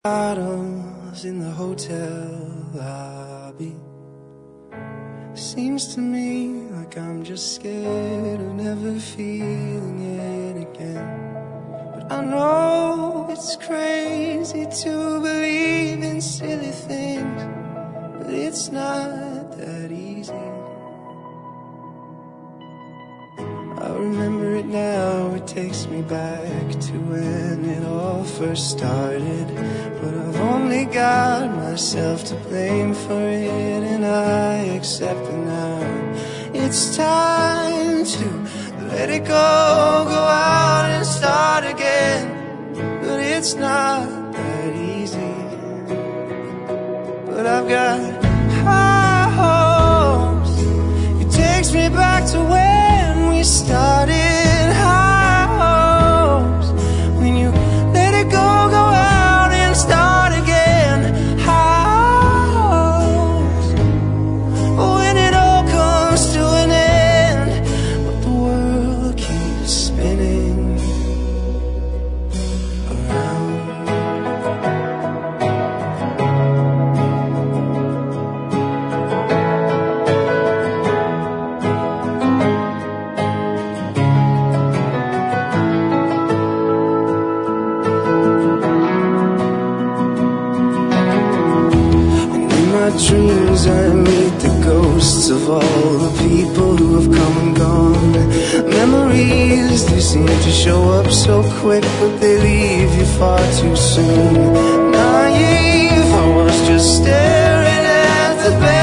Bottles in the hotel lobby. Seems to me like I'm just scared of never feeling it again. But I know it's crazy to believe in silly things, but it's not that easy. I remember it now, it takes me back to when it all first started. But I've only got myself to blame for it, and I accept it now. It's time to let it go, go out and start again. But it's not that easy. But I've got high hopes. It takes me back to when we started. High hopes. When you let it go, go out and start again. High hopes. When it all comes to an end, but the world keeps spinning around. Dreams I meet the ghosts of all the people who have come and gone. Memories, they seem to show up so quick, but they leave you far too soon. Naive, I was just staring at the bed.